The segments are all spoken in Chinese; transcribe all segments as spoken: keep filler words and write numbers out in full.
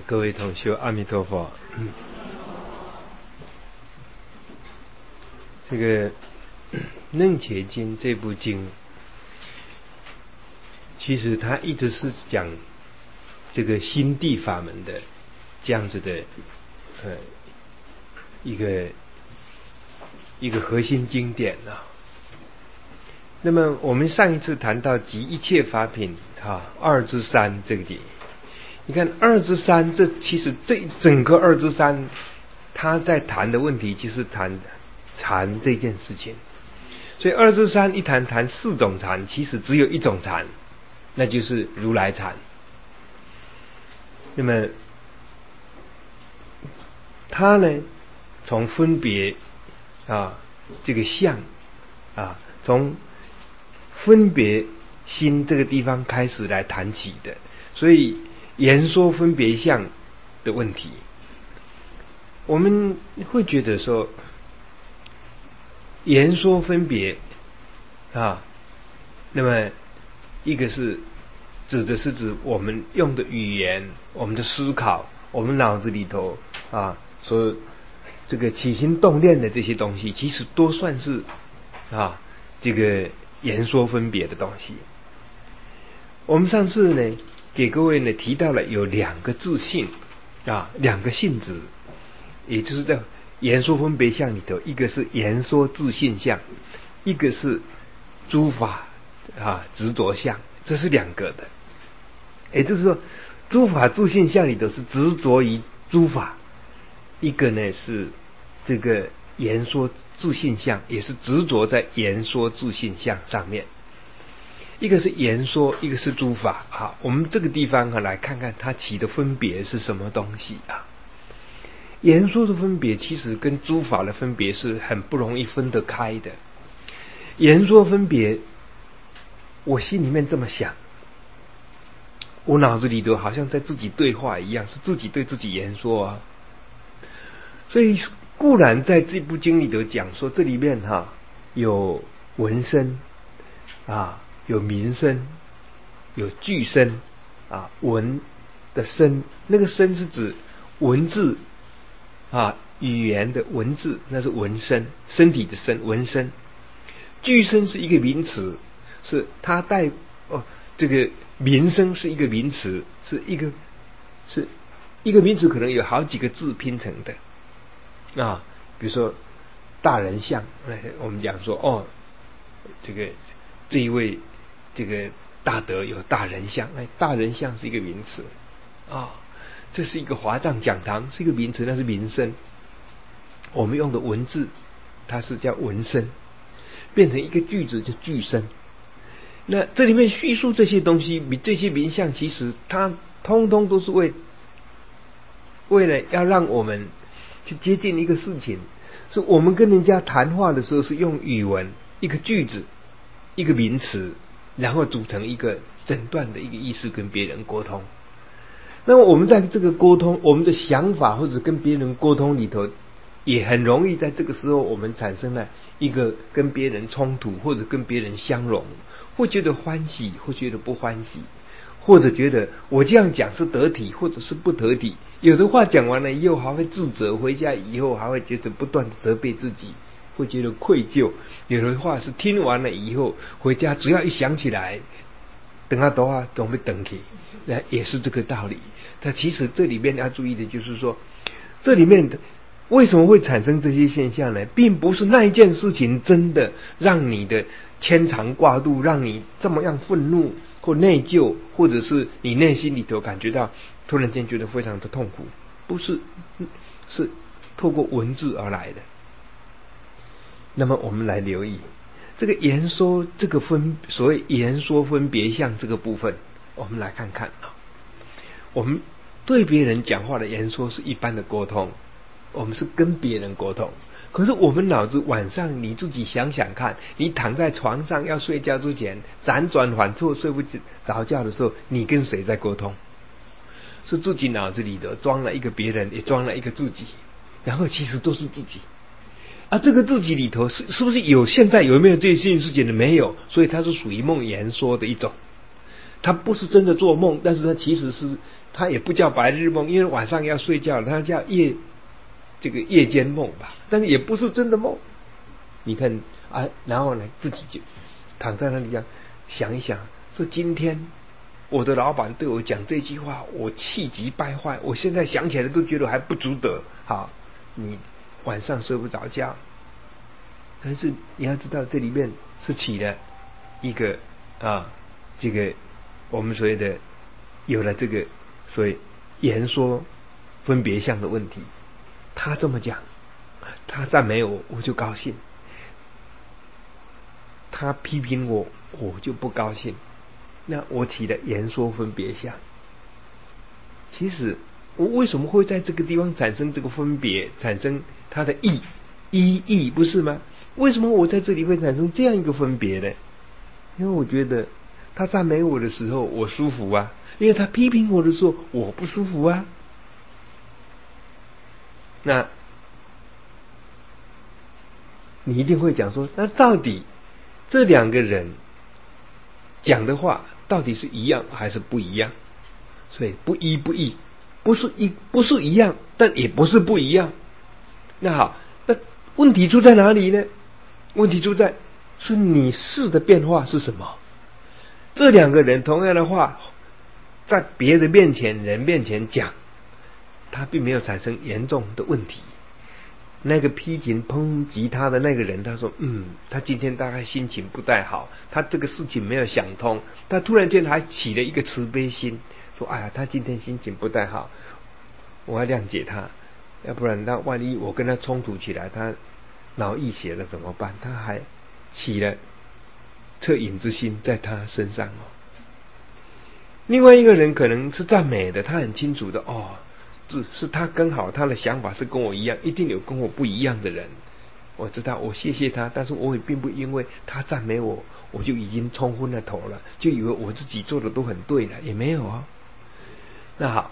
各位同修，阿弥陀佛。嗯、这个《楞伽经》这部经，其实它一直是讲这个心地法门的这样子的呃一个一个核心经典啊。那么我们上一次谈到集一切法品啊二之三这个点，你看二之三，这其实这整个二之三，他在谈的问题就是谈禅这件事情。所以二之三一谈谈四种禅，其实只有一种禅，那就是如来禅。那么他呢，从分别啊这个相啊，从分别心这个地方开始来谈起的，所以言说分别相的问题，我们会觉得说，言说分别啊，那么一个是指的是指我们用的语言，我们的思考，我们脑子里头啊所这个起心动念的这些东西，其实都算是啊这个言说分别的东西。我们上次呢给各位呢提到了有两个自性啊，两个性质，也就是在言说分别相里头，一个是言说自性相，一个是诸法啊执着相，这是两个的。也就是说，诸法自性相里头是执着于诸法，一个呢是这个言说自性相，也是执着在言说自性相上面。一个是言说，一个是诸法啊。我们这个地方啊，来看看它起的分别是什么东西啊？言说的分别其实跟诸法的分别是很不容易分得开的。言说分别，我心里面这么想，我脑子里头好像在自己对话一样，是自己对自己言说啊。所以固然在这部经里头讲说，这里面哈、啊、有闻声啊，有名声，有句声啊，闻的声，那个声是指文字啊，语言的文字，那是闻声，身体的声，闻声。句声是一个名词，是它带哦，这个名声是一个名词，是一个是一个名词，可能有好几个字拼成的啊。比如说大人相，我们讲说哦，这个这一位这个大德有大人相，哎，大人相是一个名词啊。这是一个华藏讲堂，是一个名词，那是名声。我们用的文字，它是叫文声，变成一个句子就句声。那这里面叙述这些东西，这些名相，其实它通通都是为为了要让我们去接近一个事情，是我们跟人家谈话的时候是用语文一个句子一个名词，然后组成一个整段的一个意思跟别人沟通。那么我们在这个沟通，我们的想法或者跟别人沟通里头，也很容易在这个时候我们产生了一个跟别人冲突，或者跟别人相容，会觉得欢喜，会觉得不欢喜，或者觉得我这样讲是得体，或者是不得体。有的话讲完了以后还会自责，回家以后还会觉得不断的责备自己，会觉得愧疚。有的话是听完了以后回家只要一想起来，等下等下都会等起，那也是这个道理。但其实这里面要注意的就是说，这里面的为什么会产生这些现象呢？并不是那一件事情真的让你的牵肠挂肚，让你这么样愤怒或内疚，或者是你内心里头感觉到突然间觉得非常的痛苦，不是，是透过文字而来的。那么我们来留意这个言说，这个分所谓言说分别相这个部分，我们来看看啊。我们对别人讲话的言说是一般的沟通，我们是跟别人沟通。可是我们脑子晚上你自己想想看，你躺在床上要睡觉之前辗转反侧睡不着觉的时候，你跟谁在沟通？是自己脑子里的装了一个别人，也装了一个自己，然后其实都是自己。啊，这个自己里头是是不是有现在有没有这些事情的？没有，所以它是属于梦言说的一种。 他不是真的做梦，但是他其实是他也不叫白日梦，因为晚上要睡觉，他叫夜这个夜间梦吧，但是也不是真的梦。你看啊，然后呢自己就躺在那里样想一想，说今天我的老板对我讲这句话，我气急败坏，我现在想起来都觉得还不值得。好，你晚上睡不着觉，但是你要知道这里面是起了一个啊，这个我们所谓的有了这个所谓言说分别相的问题。他这么讲，他赞美我，我就高兴；他批评我，我就不高兴。那我起了言说分别相。其实我为什么会在这个地方产生这个分别，产生它的义一义，不是吗？为什么我在这里会产生这样一个分别呢？因为我觉得他赞美我的时候我舒服啊，因为他批评我的时候我不舒服啊。那你一定会讲说，那到底这两个人讲的话到底是一样还是不一样？所以不一不异，不是一不是一样，但也不是不一样。那好，那问题出在哪里呢？问题出在是你事的变化是什么？这两个人同样的话，在别人面前人面前讲，他并没有产生严重的问题。那个批评抨击他的那个人，他说嗯，他今天大概心情不太好，他这个事情没有想通，他突然间还起了一个慈悲心，说哎呀，他今天心情不太好，我要谅解他，要不然那万一我跟他冲突起来，他脑溢血了怎么办？他还起了恻隐之心在他身上哦。另外一个人可能是赞美的，他很清楚的哦，是是他刚好他的想法是跟我一样，一定有跟我不一样的人。我知道，我谢谢他，但是我也并不因为他赞美我，我就已经冲昏了头了，就以为我自己做的都很对了，也没有啊。那好，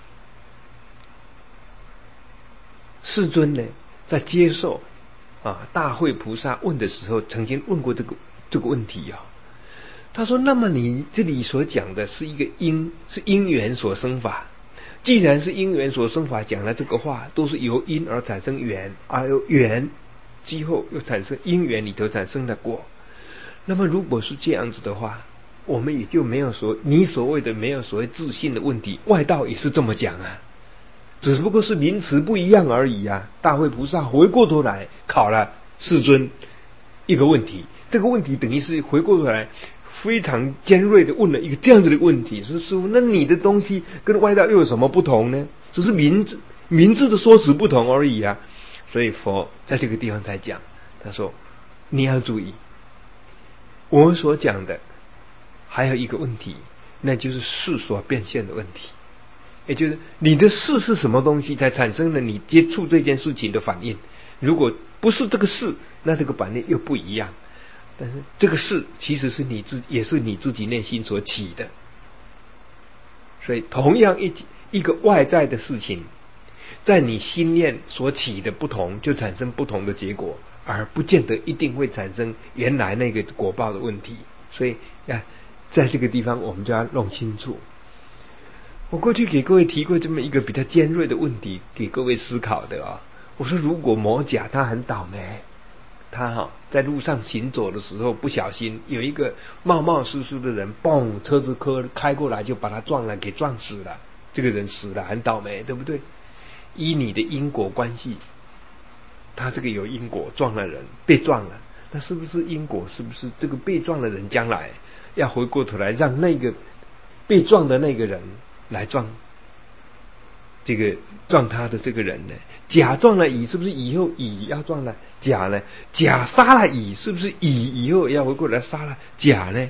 世尊呢，在接受啊大会菩萨问的时候，曾经问过这个这个问题啊。他说：“那么你这里所讲的是一个因，是因缘所生法。既然是因缘所生法，讲了这个话，都是由因而产生缘，而由缘之后又产生因缘里头产生的果。那么如果是这样子的话，我们也就没有所你所谓的没有所谓自信的问题。外道也是这么讲啊，只不过是名词不一样而已啊。大会菩萨回过头来考了世尊一个问题，这个问题等于是回过头来。”非常尖锐的问了一个这样子的问题，说师父，那你的东西跟外道又有什么不同呢？只是名字名字的说辞不同而已啊。所以佛在这个地方才讲，他说你要注意，我所讲的还有一个问题，那就是事所变现的问题，也就是你的事是什么东西才产生了你接触这件事情的反应。如果不是这个事，那这个反应又不一样。但是这个事其实是你自也是你自己内心所起的，所以同样一一个外在的事情，在你心念所起的不同，就产生不同的结果，而不见得一定会产生原来那个果报的问题。所以啊，在这个地方我们就要弄清楚。我过去给各位提过这么一个比较尖锐的问题，给各位思考的啊。我说，如果魔甲他很倒霉。他哈、哦、在路上行走的时候，不小心有一个冒冒失失的人，嘣，车子开开过来就把他撞了，给撞死了。这个人死了，很倒霉，对不对？依你的因果关系，他这个有因果，撞了人，被撞了，那是不是因果？是不是这个被撞的人将来要回过头来让那个被撞的那个人来撞？这个撞他的这个人呢，甲撞了乙，是不是以后乙要撞了甲呢？甲杀了乙，是不是乙以后要回过来杀了甲呢？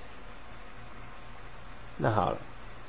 那好了，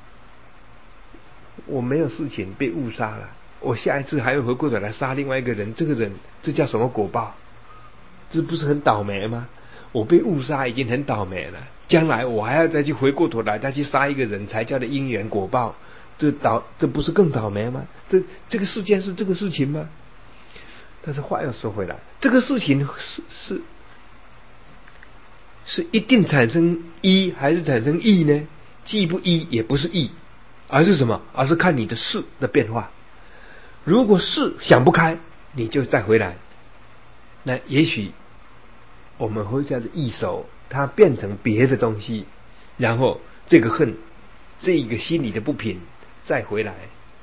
我没有事情被误杀了，我下一次还会回过头来杀另外一个人，这个人这叫什么果报？这不是很倒霉吗？我被误杀已经很倒霉了，将来我还要再去回过头来再去杀一个人，才叫的因缘果报。这倒这不是更倒霉吗？这这个事件是这个事情吗？但是话又说回来，这个事情是是是一定产生一还是产生异呢？ 既不一也不是异，而是什么？而是看你的事的变化。如果事想不开，你就再回来，那也许我们会叫做异熟，它变成别的东西，然后这个恨，这个心里的不平再回来，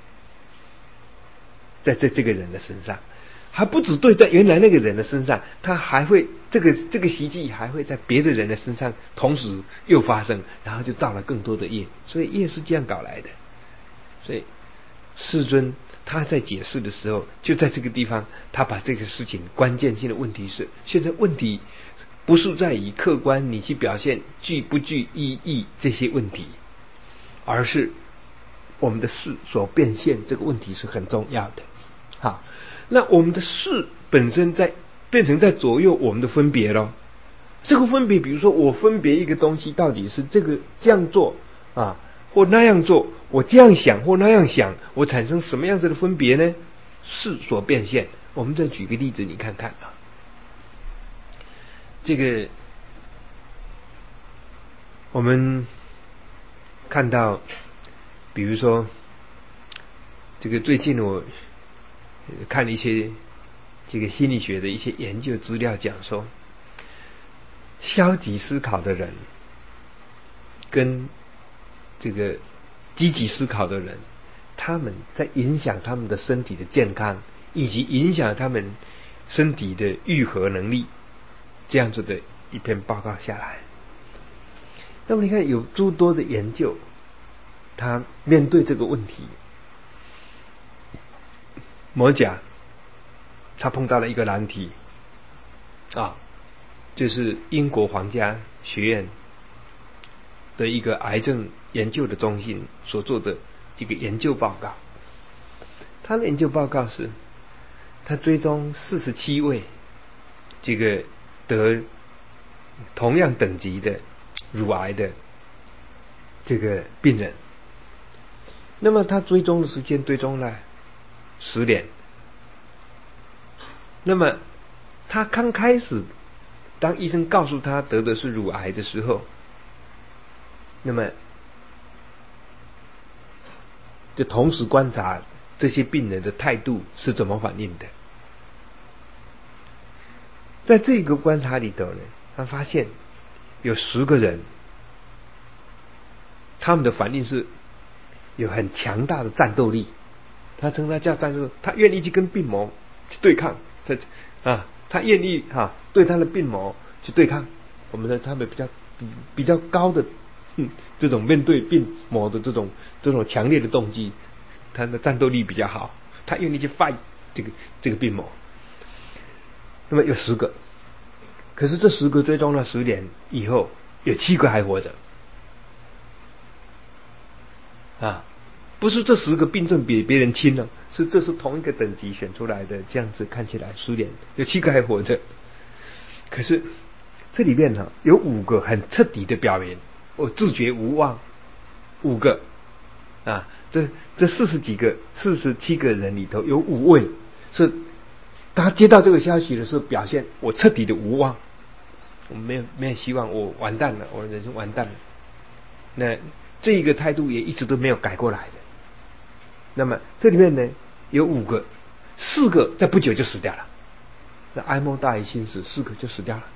在这这个人的身上，还不止对在原来那个人的身上，他还会这个这个习气还会在别的人的身上同时又发生，然后就造了更多的业。所以业是这样搞来的。所以世尊他在解释的时候，就在这个地方，他把这个事情关键性的问题是，现在问题不是在于客观你去表现具不具意义这些问题，而是我们的事所变现这个问题是很重要的。好，那我们的事本身在变成在左右我们的分别咯。这个分别，比如说我分别一个东西到底是这个这样做啊，或那样做，我这样想或那样想，我产生什么样子的分别呢？事所变现。我们再举个例子你看看啊，这个我们看到比如说这个最近我看了一些这个心理学的一些研究资料，讲说消极思考的人跟这个积极思考的人，他们在影响他们的身体的健康，以及影响他们身体的愈合能力，这样子的一篇报告下来。那么你看有诸多的研究，他面对这个问题，摩甲他碰到了一个难题啊，就是英国皇家学院的一个癌症研究的中心所做的一个研究报告。他的研究报告是，他追踪四十七位这个得同样等级的乳癌的这个病人，那么他追踪的时间追踪了十年。那么他刚开始当医生告诉他得的是乳癌的时候，那么就同时观察这些病人的态度是怎么反应的。在这个观察里头呢，他发现有十个人，他们的反应是有很强大的战斗力，他称他叫战斗，他愿意去跟病魔去对抗，他啊，他愿意哈、啊、对他的病魔去对抗。我们的他们比较比较高的、嗯、这种面对病魔的这种这种强烈的动机，他的战斗力比较好，他愿意去 fight 这个这个病魔。那么有十个，可是这十个追踪了十年以后，有七个还活着啊。不是这十个病症比别人轻了，是这是同一个等级选出来的，这样子看起来十年有七个还活着。可是这里面呢、啊，有五个很彻底的表明我自觉无望，五个啊，这这四十几个四十七个人里头有五位是他接到这个消息的时候表现我彻底的无望，我没有没有希望，我完蛋了，我人生完蛋了。那这个态度也一直都没有改过来的。那么这里面呢有五个，四个在不久就死掉了，那哀莫大于心死，四个就死掉了。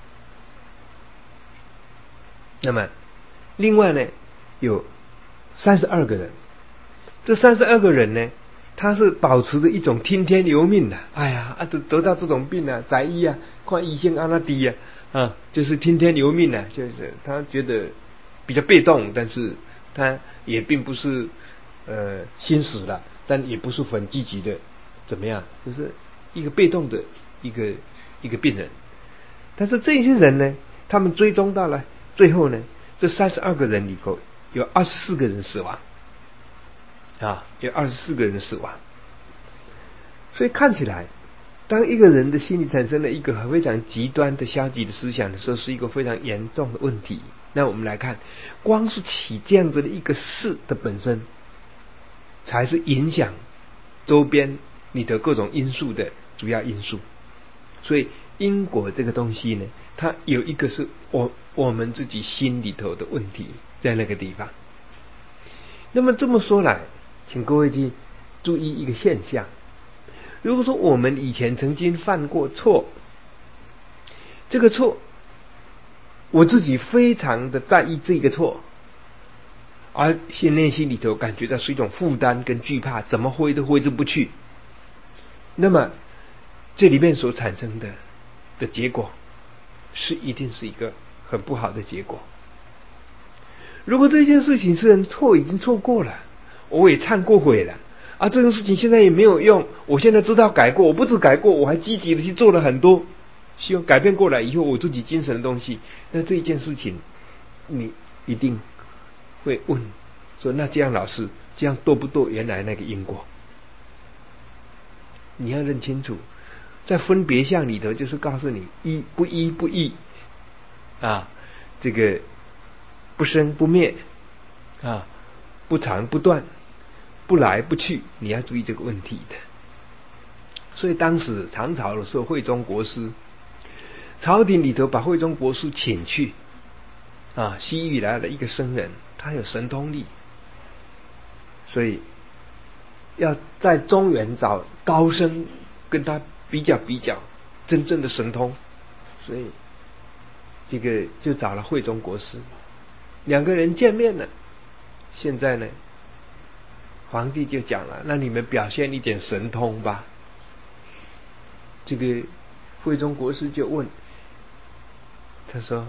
那么另外呢有三十二个人，这三十二个人呢，他是保持着一种听天由命的，哎呀啊得得到这种病啊，在医啊，看医生按那低啊，啊就是听天由命啊，就是他觉得比较被动，但是他也并不是呃心死了，但也不是很积极的怎么样，就是一个被动的一个一个病人。但是这些人呢，他们追踪到了最后呢，这三十二个人里头有二十四个人死亡啊，有二十四个人死亡。所以看起来，当一个人的心里产生了一个非常极端的消极的思想的时候，是一个非常严重的问题。那我们来看，光是起这样子的一个事的本身，才是影响周边你的各种因素的主要因素。所以因果这个东西呢，它有一个是我我们自己心里头的问题在那个地方那么这么说来，请各位去注意一个现象：如果说我们以前曾经犯过错，这个错我自己非常的在意这个错，而心内心里头感觉到是一种负担跟惧怕，怎么挥都挥之不去，那么这里面所产生的的结果是一定是一个很不好的结果。如果这件事情虽然错已经错过了，我也忏过悔了，啊，这件事情现在也没有用，我现在知道改过，我不止改过，我还积极的去做了很多希望改变过来以后我自己精神的东西，那这一件事情你一定会问说，那这样老师这样堕不堕原来那个因果？你要认清楚，在分别相里头就是告诉你一不一不异啊，这个不生不灭啊，不长不断，不来不去，你要注意这个问题的。所以当时唐朝的时候，惠宗国师朝廷里头把惠宗国师请去啊，西域来了一个僧人，他有神通力，所以要在中原找高僧跟他比较比较真正的神通，所以这个就找了惠宗国师，两个人见面了。现在呢，皇帝就讲了，那你们表现一点神通吧。这个惠宗国师就问，他说，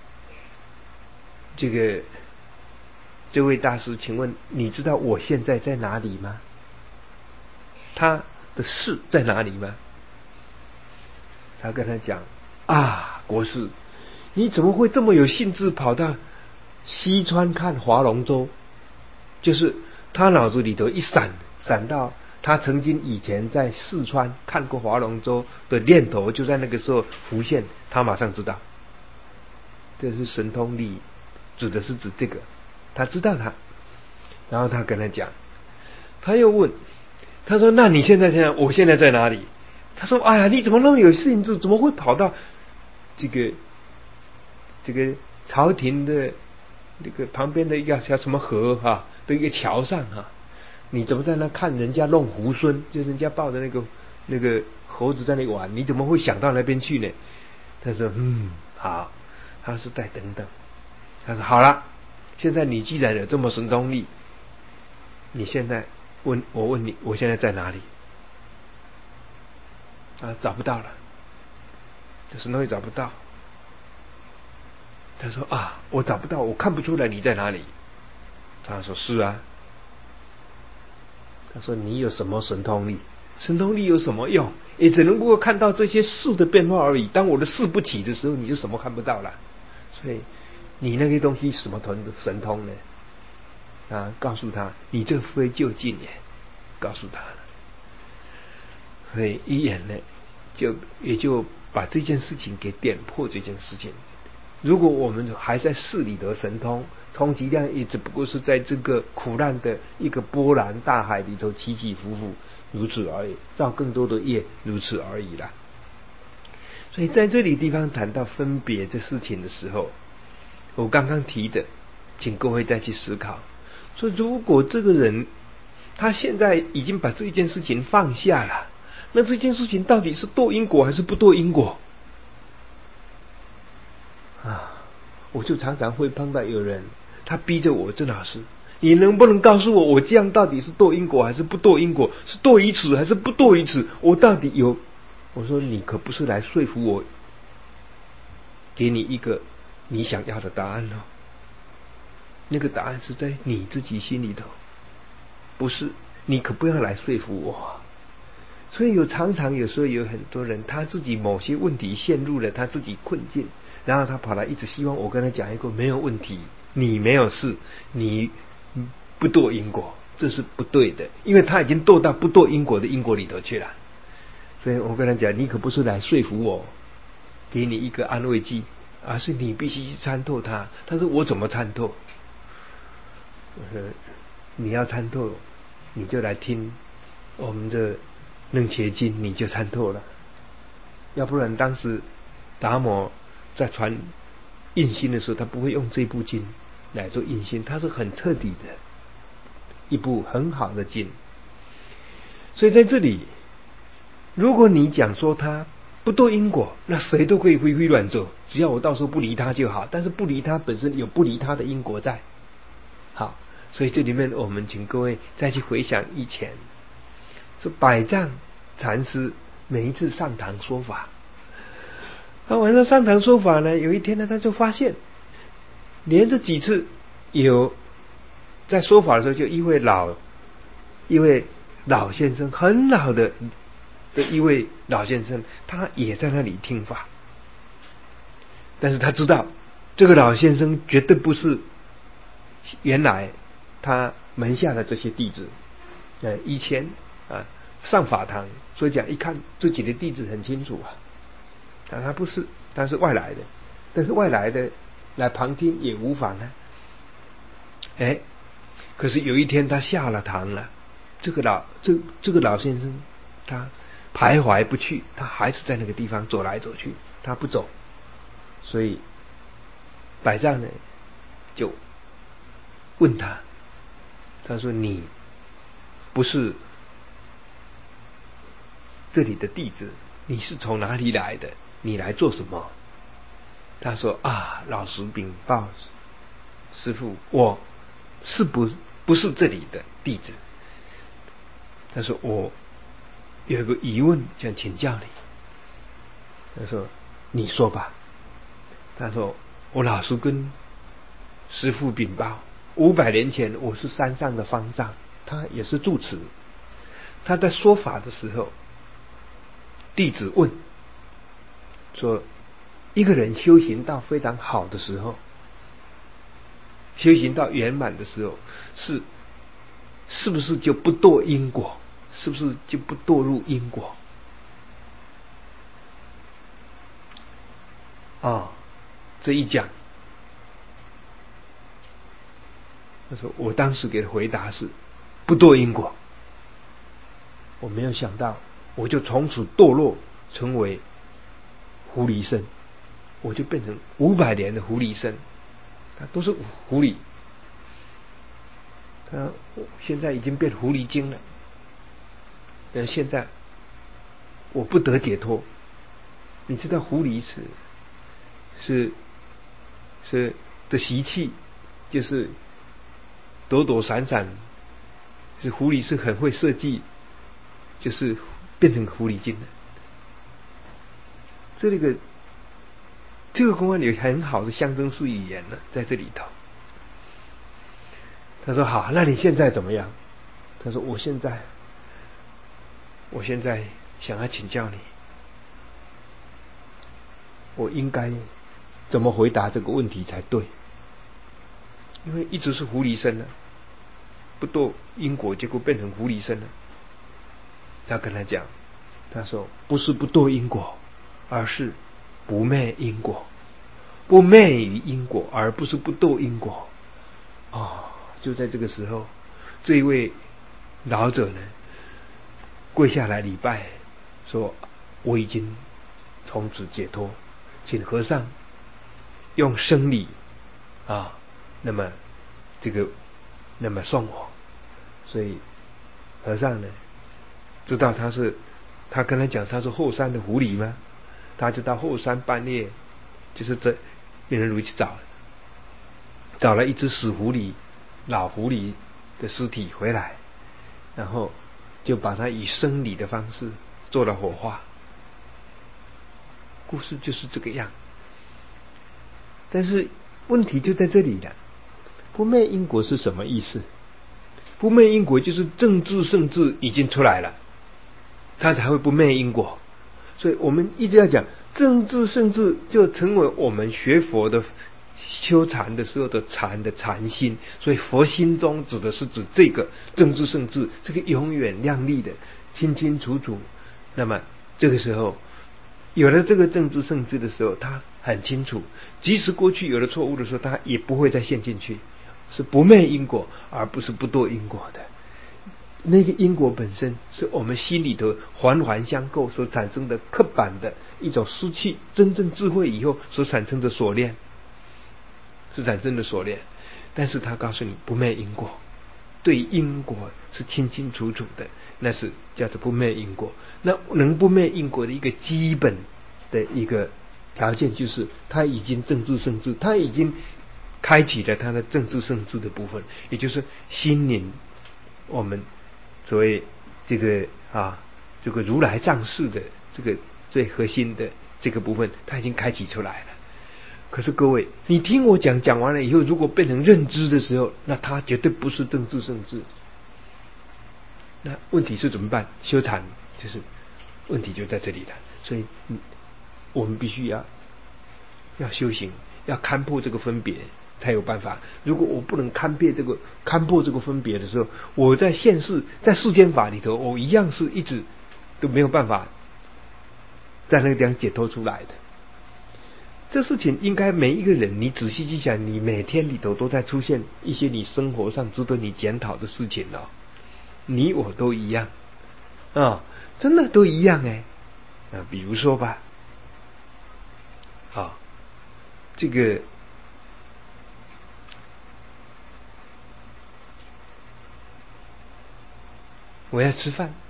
这个这位大师，请问你知道我现在在哪里吗？他的事在哪里吗？他跟他讲，啊，国师，你怎么会这么有兴致跑到西川看划龙舟？就是他脑子里头一闪闪到他曾经以前在四川看过划龙舟的念头，就在那个时候浮现，他马上知道，这是神通力，指的是指这个，他知道他。然后他跟他讲，他又问，他说，那你现在现在我现在在哪里？他说，哎呀，你怎么那么有兴致，怎么会跑到这个这个朝廷的那个旁边的一个叫什么河哈、啊、的一个桥上哈、啊，你怎么在那看人家弄猢狲，就是人家抱着那个那个猴子在那玩，你怎么会想到那边去呢？他说，嗯，好。他说，再等等。他说，好了，现在你既然有这么神通力，你现在问我问你，我现在在哪里？啊，找不到了，这神通力找不到。他说，啊，我找不到，我看不出来你在哪里。他说，是啊。他说，你有什么神通力？神通力有什么用？也只能够看到这些事的变化而已。当我的事不起的时候，你就什么看不到了。所以你那个东西什么神通呢？啊，告诉他，你这非就近也，告诉他了。所以一眼呢，就也就把这件事情给点破。这件事情，如果我们还在事里得神通，充其量也只不过是在这个苦难的一个波澜大海里头起起伏伏，如此而已，造更多的业，如此而已啦。所以在这里地方谈到分别这事情的时候，我刚刚提的，请各位再去思考，说如果这个人他现在已经把这一件事情放下了，那这件事情到底是堕因果还是不堕因果啊？我就常常会碰到有人，他逼着我，郑老师，你能不能告诉我，我这样到底是堕因果还是不堕因果？是堕于此还是不堕于此？我到底有？我说，你可不是来说服我，给你一个你想要的答案哦。那个答案是在你自己心里头，不是，你可不要来说服我。所以有常常有时候有很多人，他自己某些问题陷入了他自己困境，然后他跑来一直希望我跟他讲一个没有问题，你没有事，你不堕因果，这是不对的，因为他已经堕到不堕因果的因果里头去了。所以我跟他讲，你可不是来说服我，给你一个安慰剂，而是你必须去参透它。他说，我怎么参透？我说，你要参透，你就来听我们的楞伽经，你就参透了。要不然当时达摩在传印心的时候，他不会用这部经来做印心，他是很彻底的。 一部很好的经。所以在这里，如果你讲说他不堕因果，那谁都可以挥挥乱做，只要我到时候不理他就好。但是不理他本身有不理他的因果在。好，所以这里面我们请各位再去回想以前，说百丈禅师每一次上堂说法，他晚上上堂说法呢，有一天呢，他就发现连着几次有在说法的时候，就一位老一位老先生，很老的的一位老先生，他也在那里听法。但是他知道这个老先生绝对不是原来他门下的这些弟子。呃，以前啊上法堂，所以讲一看自己的弟子很清楚啊，啊他不是，他是外来的，但是外来的来旁听也无妨啊。哎，可是有一天他下了堂了，这个老这这个老先生他徘徊不去，他还是在那个地方走来走去，他不走。所以百丈呢就问他，他说你不是这里的弟子，你是从哪里来的？你来做什么？他说啊，老实禀报师父，我是不不是这里的弟子。他说我有个疑问想请教你。他说你说吧。他说我老实跟师父禀报，五百年前我是山上的方丈，他也是住持。他在说法的时候，弟子问说，一个人修行到非常好的时候，修行到圆满的时候，是是不是就不堕因果？是不是就不堕入因果？啊，这一讲，他说我当时给的回答是不堕因果。我没有想到，我就从此堕落成为狐狸身，我就变成五百年的狐狸身，他都是狐狸。他现在已经变狐狸精了，但现在我不得解脱。你知道狐狸是是是的习气，就是躲躲闪闪，是狐狸是很会设计，就是变成狐狸精的。这个这个公案有很好的象征式语言呢，在这里头。他说好，那你现在怎么样？他说我现在我现在想要请教你，我应该怎么回答这个问题才对？因为一直是狐狸身了，不堕因果，结果变成狐狸身了。他跟他讲，他说不是不堕因果，而是不昧因果，不昧于因果，而不是不堕因果。哦，就在这个时候，这一位老者呢跪下来礼拜，说我已经从此解脱，请和尚用生礼啊，那么这个那么送我。所以和尚呢知道他是，他跟他讲他是后山的狐狸吗？他就到后山半夜，就是这病人如去找找了一只死狐狸，老狐狸的尸体回来，然后就把它以生理的方式做了火化。故事就是这个样。但是问题就在这里了，不昧因果是什么意思？不昧因果就是正智圣智已经出来了，他才会不昧因果。所以我们一直要讲正智圣智，就成为我们学佛的修禅的时候的禅的禅心。所以佛心中指的是指这个正智圣智，这个永远亮丽的清清楚楚。那么这个时候有了这个正智圣智的时候，他很清楚，即使过去有了错误的时候，他也不会再陷进去，是不昧因果，而不是不堕因果的。那个因果本身是我们心里头环环相扣所产生的刻板的一种失去真正智慧以后所产生的锁链，是产生的锁链。但是他告诉你不昧因果， 对因果是清清楚楚的，那是叫做不灭因果。那能不灭因果的一个基本的一个条件，就是他已经政治圣智，他已经开启了他的政治圣智的部分，也就是心灵，我们所谓这个啊这个如来藏式的这个最核心的这个部分，他已经开启出来了。可是各位，你听我讲讲完了以后，如果变成认知的时候，那它绝对不是政治圣智。那问题是怎么办？修禅就是问题就在这里了。所以，嗯，我们必须要要修行，要看破这个分别，才有办法。如果我不能看破这个看破这个分别的时候，我在现世在世间法里头，我一样是一直都没有办法在那个地方解脱出来的。这事情应该每一个人，你仔细去想，你每天里头都在出现一些你生活上值得你检讨的事情哦。你我都一样啊、哦，真的都一样哎。啊，比如说吧，啊，这个我要吃饭，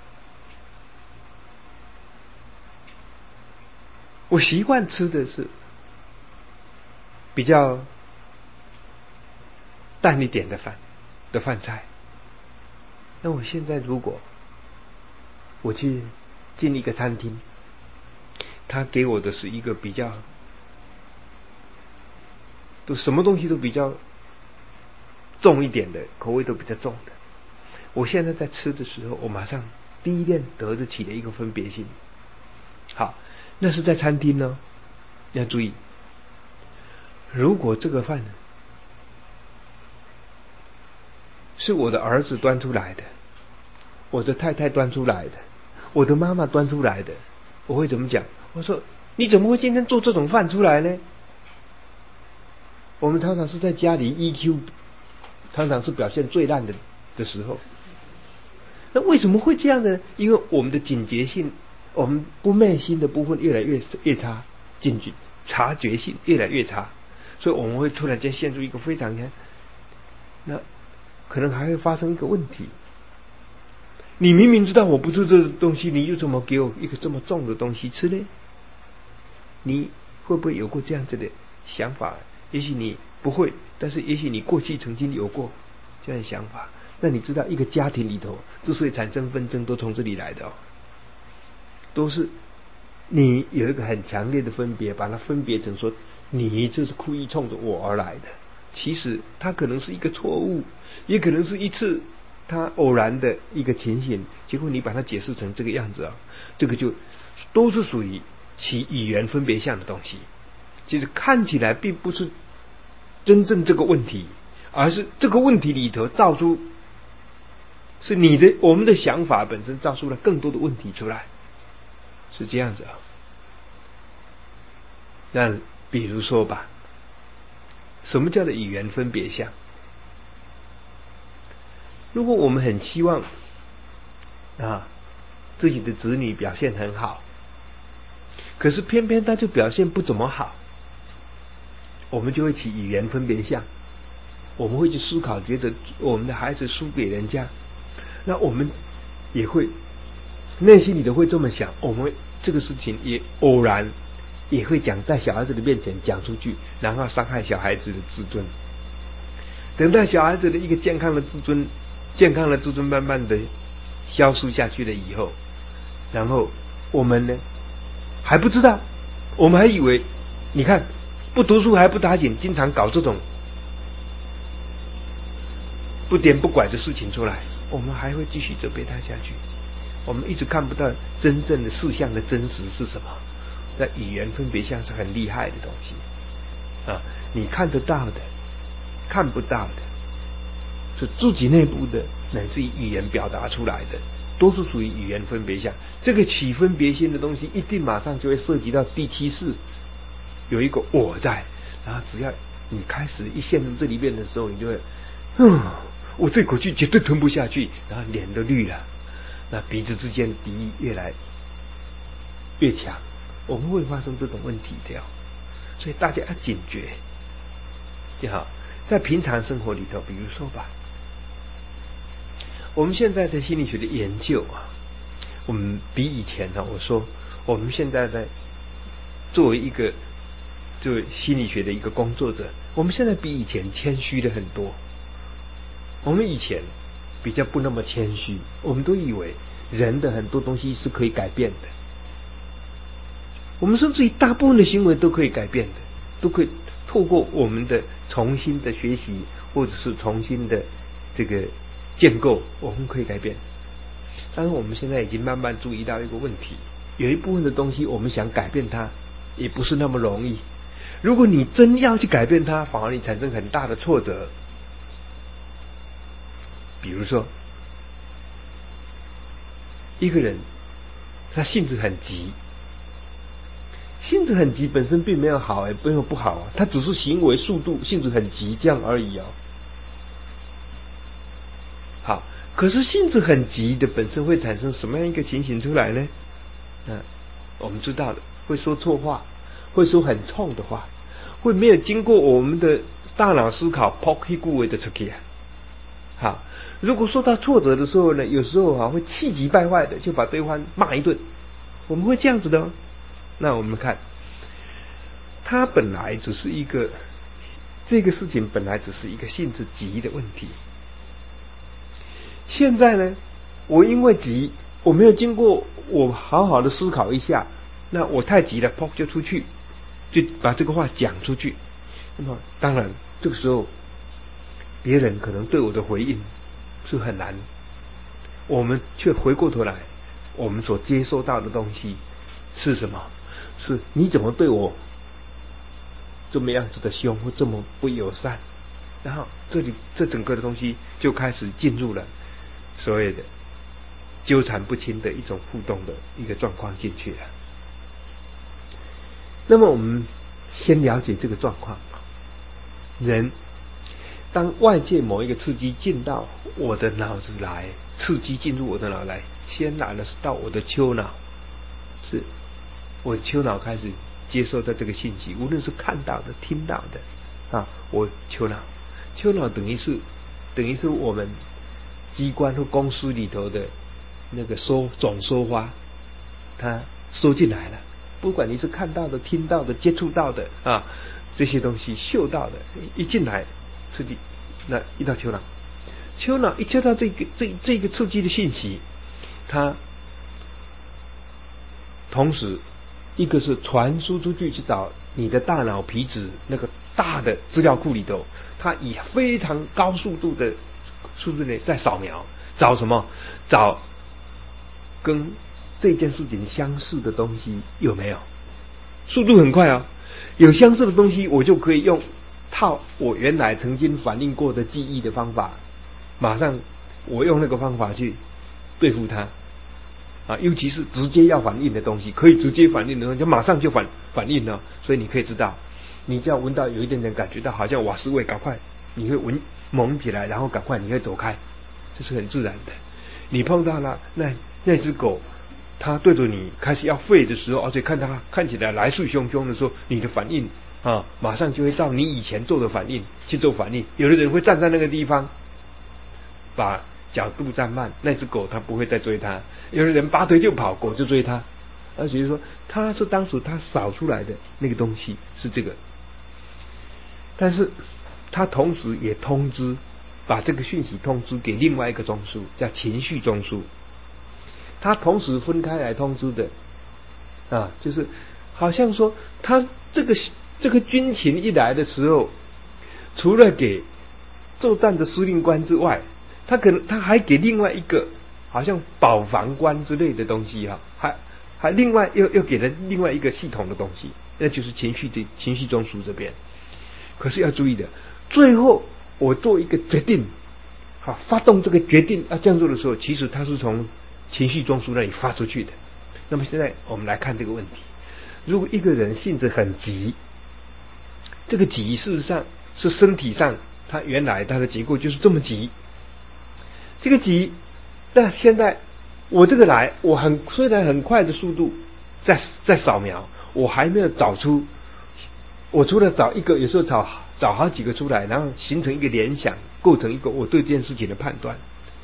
我习惯吃的是比较淡一点的饭的饭菜。那我现在如果我去进一个餐厅，他给我的是一个比较都什么东西都比较重一点的，口味都比较重的。我现在在吃的时候，我马上第一遍得得起了一个分别心。好，那是在餐厅呢，要注意，如果这个饭是我的儿子端出来的，我的太太端出来的，我的妈妈端出来的，我会怎么讲？我说你怎么会今天做这种饭出来呢？我们常常是在家里 E Q 常常是表现最烂的的时候。那为什么会这样呢？因为我们的警觉性，我们不昧心的部分越来越越差，警觉察觉性越来越差，所以我们会突然间陷入一个非常那可能还会发生一个问题。你明明知道我不吃这个东西，你又怎么给我一个这么重的东西吃呢？你会不会有过这样子的想法？也许你不会，但是也许你过去曾经有过这样的想法。那你知道一个家庭里头之所以产生纷争，都从这里来的哦，都是你有一个很强烈的分别，把它分别成说你这是故意冲着我而来的。其实它可能是一个错误，也可能是一次它偶然的一个情形，结果你把它解释成这个样子啊，这个就都是属于其语言分别相的东西。其实看起来并不是真正这个问题，而是这个问题里头造出是你的我们的想法本身造出了更多的问题出来，是这样子啊。那比如说吧，什么叫做语言分别相？如果我们很希望啊自己的子女表现很好，可是偏偏他就表现不怎么好，我们就会起语言分别相。我们会去思考，觉得我们的孩子输给人家，那我们也会内心里头会这么想，我们这个事情也偶然也会讲在小孩子的面前讲出去，然后伤害小孩子的自尊。等到小孩子的一个健康的自尊健康的自尊慢慢的消失下去了以后，然后我们呢还不知道，我们还以为你看不读书还不打紧，经常搞这种不颠不拐的事情出来，我们还会继续责备他下去。我们一直看不到真正的事项的真实是什么。在语言分别相是很厉害的东西啊，你看得到的看不到的是自己内部的，乃至于语言表达出来的，都是属于语言分别相。这个起分别心的东西一定马上就会涉及到第七世有一个我在，然后只要你开始一陷入这里面的时候，你就会嗯，我这口气绝对吞不下去，然后脸都绿了，那彼此之间敌意越来越强，我们会发生这种问题的。所以大家要警觉就好。在平常生活里头，比如说吧， 我们现在在心理学的研究啊，我们比以前呢、啊，我说我们现在在作为一个作为心理学的一个工作者，我们现在比以前谦虚了很多。我们以前比较不那么谦虚，我们都以为人的很多东西是可以改变的，我们甚至于大部分的行为都可以改变的，都可以透过我们的重新的学习或者是重新的这个建构，我们可以改变。但是我们现在已经慢慢注意到一个问题，有一部分的东西我们想改变它也不是那么容易。如果你真要去改变它，反而你产生很大的挫折。比如说一个人他性子很急，性子很急本身并没有好，也没有不好啊，他只是行为速度性子很急这样而已哦。好，可是性子很急的本身会产生什么样一个情形出来呢？嗯，我们知道的，会说错话，会说很冲的话，会没有经过我们的大脑思考，抛弃顾为的出去啊。好，如果受到挫折的时候呢，有时候啊会气急败坏的就把对方骂一顿，我们会这样子的哦。那我们看，他本来只是一个这个事情本来只是一个性子急的问题，现在呢，我因为急，我没有经过我好好的思考一下，那我太急了，砰就出去，就把这个话讲出去。那么当然这个时候别人可能对我的回应是很难，我们却回过头来，我们所接受到的东西是什么？是你怎么对我这么样子的凶，或这么不友善？然后这里这整个的东西就开始进入了所谓的纠缠不清的一种互动的一个状况进去了。那么我们先了解这个状况，人当外界某一个刺激进到我的脑子来，刺激进入我的脑来，先来的是到我的丘脑，是我丘脑开始接受到这个信息，无论是看到的、听到的啊，我丘脑，丘脑等于是等于是我们机关或公司里头的那个收总收发，它收进来了。不管你是看到的、听到的、接触到的啊，这些东西嗅到的，一进来，是的，那一到丘脑，丘脑一接到这个这这个刺激的信息，它同时一个是传输出去去找你的大脑皮质那个大的资料库里头，它以非常高速度的速度内在扫描，找什么？找跟这件事情相似的东西有没有？速度很快啊、哦！有相似的东西，我就可以用套我原来曾经反映过的记忆的方法，马上我用那个方法去对付它啊！尤其是直接要反应的东西，可以直接反应的东西，就马上就反反应了。所以你可以知道，你只要闻到有一点点感觉到好像瓦斯味，赶快你会闻蒙起来，然后赶快你会走开，这是很自然的。你碰到了那那只狗，它对着你开始要吠的时候，而且看它看起来来势汹汹的时候，你的反应啊，马上就会照你以前做的反应去做反应。有的人会站在那个地方，把角度站慢，那只狗它不会再追它；有的人拔腿就跑，狗就追它。而且说，它是当时它扫出来的那个东西是这个，但是它同时也通知，把这个讯息通知给另外一个中枢，叫情绪中枢。它同时分开来通知的啊，就是好像说，他这个这个军情一来的时候，除了给作战的司令官之外，他可能他还给另外一个好像保防官之类的东西哈、啊，还还另外又又给了另外一个系统的东西，那就是情绪的情绪中枢这边。可是要注意的，最后我做一个决定，好发动这个决定要这样做的时候，其实它是从情绪中枢那里发出去的。那么现在我们来看这个问题，如果一个人性子很急，这个急事实上是身体上它原来它的结构就是这么急，这个急，但现在我这个来，我很虽然很快的速度在在扫描，我还没有找出，我除了找一个，有时候找找好几个出来，然后形成一个联想，构成一个我对这件事情的判断。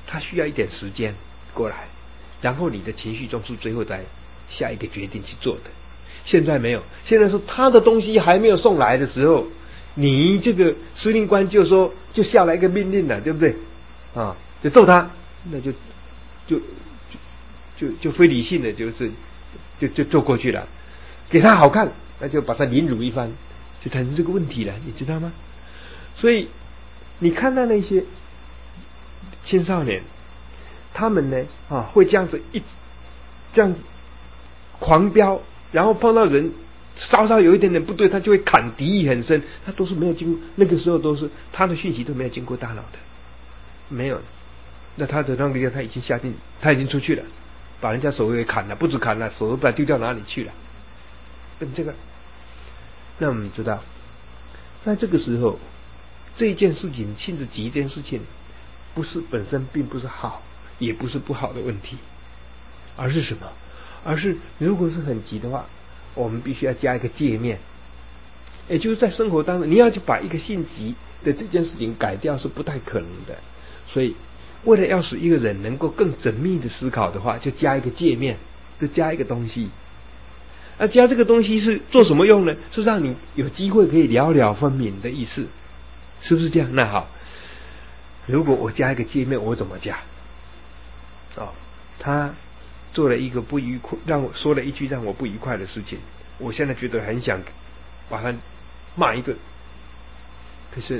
它需要一点时间过来，然后你的情绪中是最后再下一个决定去做的。现在没有，现在是他的东西还没有送来的时候，你这个司令官就说就下来一个命令了，对不对啊？就揍他，那就就就就就非理性的，就是就就做过去了，给他好看，那就把他凌辱一番，就产生这个问题了，你知道吗？所以你看到那些青少年，他们呢啊会这样子一这样子狂飙，然后碰到人稍稍有一点点不对，他就会砍，敌意很深，他都是没有经过，那个时候都是他的讯息都没有经过大脑的，没有。那他的那个他已经下定，他已经出去了，把人家手给砍了，不止砍了，手都不知道丢掉哪里去了。跟这个，那我们知道，在这个时候，这一件事情性质急，这件事情不是本身并不是好，也不是不好的问题，而是什么？而是如果是很急的话，我们必须要加一个界面，也就是在生活当中，你要去把一个性急的这件事情改掉是不太可能的。所以，为了要使一个人能够更缜密的思考的话，就加一个界面，就加一个东西。那加这个东西是做什么用呢？是让你有机会可以了了分明的意思，是不是这样？那好，如果我加一个界面，我怎么加？哦，他做了一个不愉快，让我说了一句让我不愉快的事情，我现在觉得很想把他骂一顿，可是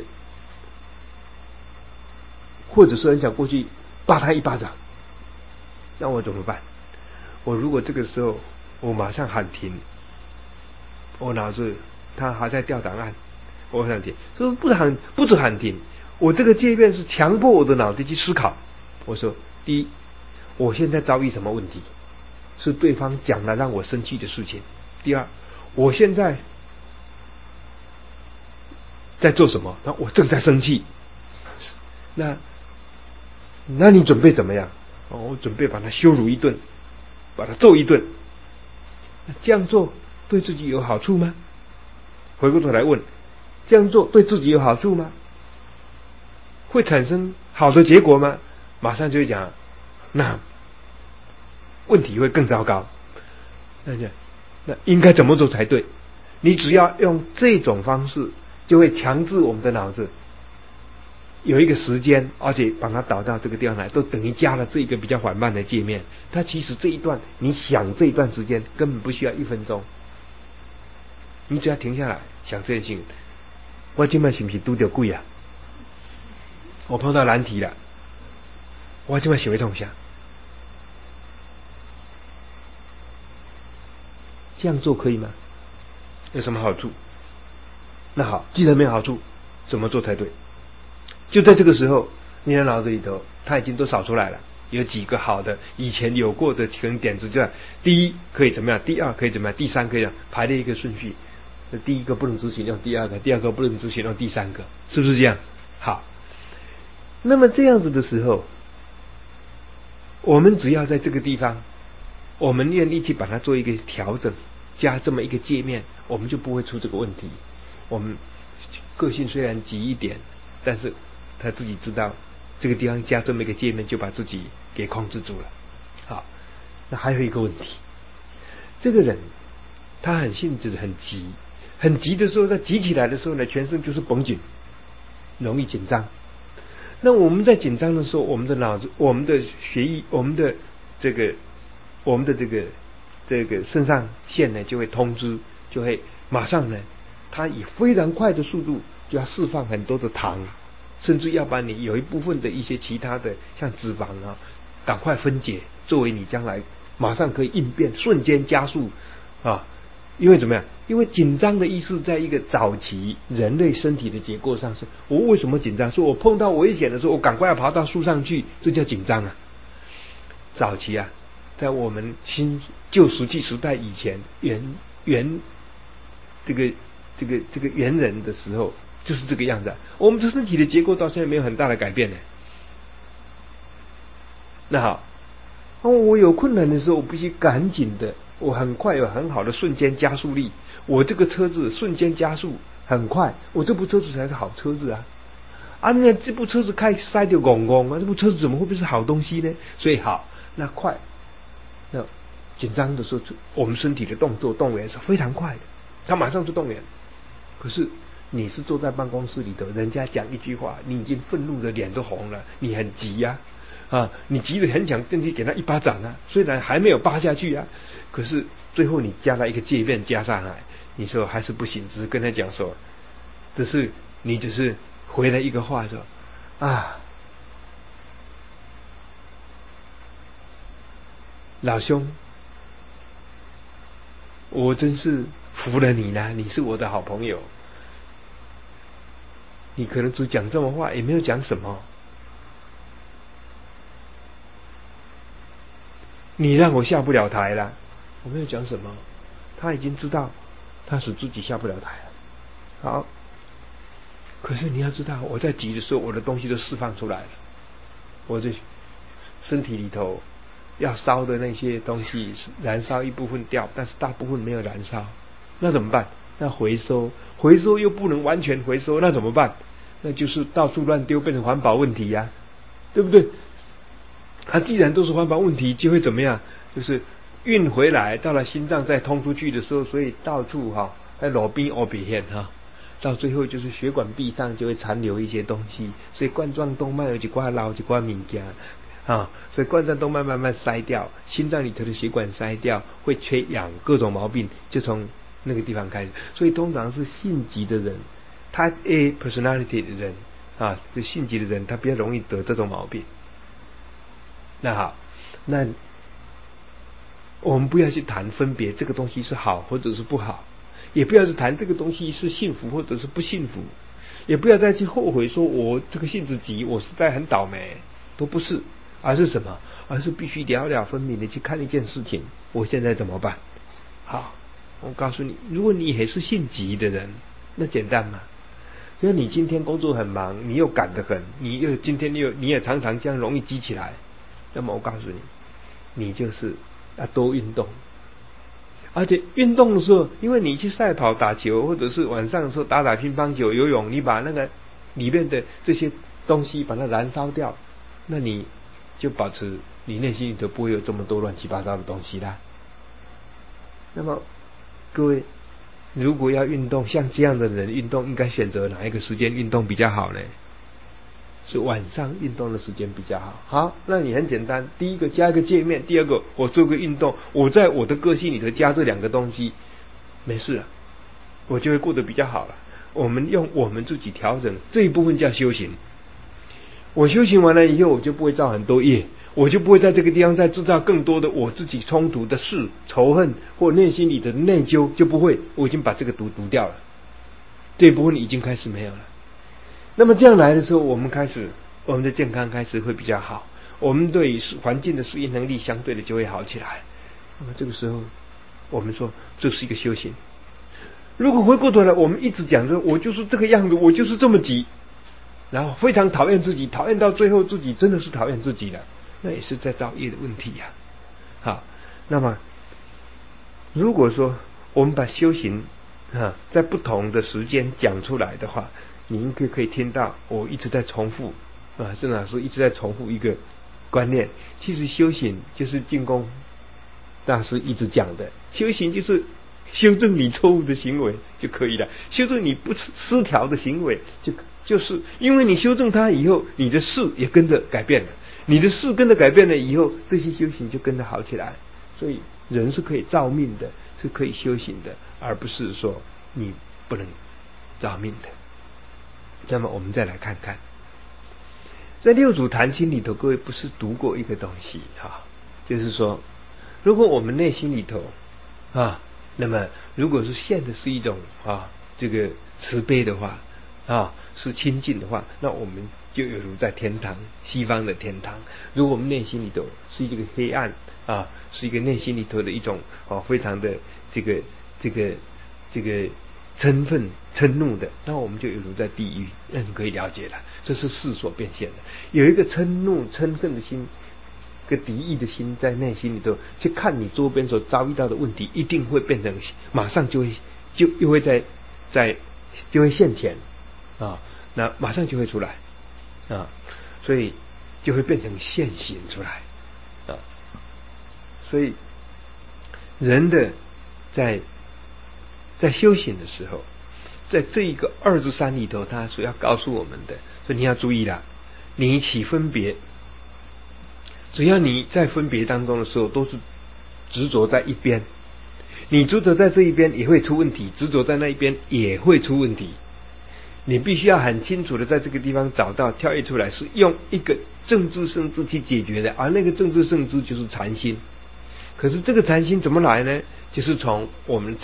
或者是很想过去扒他一巴掌，那我怎么办？我如果这个时候我马上喊停，我脑子他还在调档案，我喊停，所以不喊不止喊停，我这个界面是强迫我的脑子去思考。我说，第一，我现在遭遇什么问题？是对方讲了让我生气的事情。第二，我现在在做什么？那我正在生气。那那你准备怎么样？哦，我准备把他羞辱一顿，把他揍一顿。那这样做对自己有好处吗？回过头来问，这样做对自己有好处吗？会产生好的结果吗？马上就会讲，那问题会更糟糕。那就那应该怎么做才对？你只要用这种方式，就会强制我们的脑子有一个时间，而且把它导到这个地方来，都等于加了这一个比较缓慢的界面。它其实这一段，你想这一段时间根本不需要一分钟，你只要停下来想这件事情，我今晚是不是拄到鬼啊？我碰到难题了，我今晚想要痛下。这样做可以吗？有什么好处？那好，既然没有好处，怎么做才对？就在这个时候，你的脑子里头，它已经都扫出来了，有几个好的以前有过的可能点子，就第一可以怎么样，第二可以怎么样，第三可以怎么样，排了一个顺序。这第一个不能执行用第二个，第二个不能执行用第三个，是不是这样？好，那么这样子的时候，我们只要在这个地方，我们愿意去把它做一个调整，加这么一个界面，我们就不会出这个问题。我们个性虽然急一点，但是他自己知道这个地方加这么一个界面，就把自己给控制住了。好，那还有一个问题，这个人他很性子很急，很急的时候，他急起来的时候呢，全身就是绷紧，容易紧张。那我们在紧张的时候，我们的脑子、我们的血液、我们的这个、我们的这个这个肾上腺呢，就会通知，就会马上呢，它以非常快的速度就要释放很多的糖，甚至要把你有一部分的一些其他的像脂肪啊，赶快分解，作为你将来马上可以应变，瞬间加速啊。因为怎么样？因为紧张的意思，在一个早期人类身体的结构上是，我为什么紧张？说我碰到危险的时候，我赶快要爬到树上去，这叫紧张啊。早期啊，在我们新旧石器时代以前，原原这个这个这个猿人的时候，就是这个样子啊。我们的身体的结构到现在没有很大的改变呢。那好，哦，我有困难的时候，我必须赶紧的。我很快有很好的瞬间加速力，我这个车子瞬间加速很快，我这部车子才是好车子啊！ 啊，那这部车子开塞就拱拱啊，这部车子怎么会不是好东西呢？所以好，那快，那紧张的时候，我们身体的动作动员是非常快的，他马上就动员。可是你是坐在办公室里头，人家讲一句话，你已经愤怒的脸都红了，你很急呀、啊，啊，你急得很想进去给他一巴掌啊，虽然还没有扒下去啊，可是最后你加了一个界面加上来，你说还是不行，只是跟他讲说，只是你只是回了一个话说啊，老兄，我真是服了你了，你是我的好朋友。你可能只讲这么话，也没有讲什么。你让我下不了台了，我没有讲什么。他已经知道，他使自己下不了台了。好，可是你要知道，我在急的时候，我的东西都释放出来了。我的身体里头要烧的那些东西，燃烧一部分掉，但是大部分没有燃烧，那怎么办？那回收，回收又不能完全回收，那怎么办？那就是到处乱丢，变成环保问题呀、啊，对不对？它、啊、既然都是环保问题，就会怎么样？就是运回来，到了心脏再通出去的时候，所以到处哈，在路边凹鼻现哈，到最后就是血管壁上就会残留一些东西，所以冠状动脉有几块捞几块物件啊，所以冠状动脉慢慢塞掉，心脏里头的血管塞掉，会缺氧，各种毛病就从那个地方开始。所以通常是性急的人，Type A personality 的人啊，是性急的人，他比较容易得这种毛病。那好，那我们不要去谈分别这个东西是好或者是不好，也不要去谈这个东西是幸福或者是不幸福，也不要再去后悔说我这个性子急，我实在很倒霉，都不是，而是什么？而是必须了了分明的去看一件事情，我现在怎么办？好，我告诉你，如果你也是性急的人，那简单嘛。只要你今天工作很忙，你又赶得很，你又今天又你也常常这样容易激起来，那么我告诉你，你就是要多运动。而且运动的时候，因为你去赛跑、打球，或者是晚上的时候打打乒乓球、游泳，你把那个里面的这些东西把它燃烧掉，那你就保持你内心里头不会有这么多乱七八糟的东西啦。那么各位，如果要运动，像这样的人运动，应该选择哪一个时间运动比较好呢？是晚上运动的时间比较好。好，那你很简单，第一个加一个界面，第二个我做个运动，我在我的个性里头加这两个东西，没事了，我就会过得比较好了。我们用我们自己调整这一部分叫修行。我修行完了以后，我就不会造很多业，我就不会在这个地方再制造更多的我自己冲突的事、仇恨或内心里的内疚，就不会。我已经把这个毒毒掉了，这一部分已经开始没有了。那么这样来的时候，我们开始，我们的健康开始会比较好，我们对于环境的适应能力相对的就会好起来。那么这个时候，我们说这是一个修行。如果回过头来，我们一直讲说，我就是这个样子，我就是这么急，然后非常讨厌自己，讨厌到最后自己真的是讨厌自己了，那也是在造业的问题呀、啊。好，那么如果说我们把修行啊在不同的时间讲出来的话，你应该可以听到我一直在重复啊，郑老师一直在重复一个观念。其实修行就是净空大师一直讲的，修行就是修正你错误的行为就可以了，修正你不失调的行为，就就是因为你修正它以后，你的事也跟着改变了，你的事跟着改变了以后，这些修行就跟着好起来。所以人是可以造命的，是可以修行的，而不是说你不能造命的。那么我们再来看看，在六祖坛经里头，各位不是读过一个东西哈，就是说，如果我们内心里头啊，那么如果是现的是一种啊这个慈悲的话啊，是清净的话，那我们就有如在天堂，西方的天堂。如果我们内心里头是一个黑暗啊，是一个内心里头的一种啊非常的这个这个这个嗔愤嗔怒的，那我们就有如在地狱。那你可以了解了，这是世所变现的。有一个嗔怒嗔恨的心，个敌意的心在内心里头，去看你周边所遭遇到的问题，一定会变成马上就会就又会在在就会现前啊，那马上就会出来。 啊，所以就会变成现行出来啊。所以人的在在修行的时候，在这一个二至三里头，他所要告诉我们的，所以你要注意了，你起分别，只要你在分别当中的时候，都是执着在一边，你执着在这一边也会出问题，执着在那一边也会出问题。你必须要很清楚的在这个地方找到跳跃出来，是用一个政治圣知去解决的，而那个政治圣知就是禅心。可是这个禅心怎么来呢？就是从我们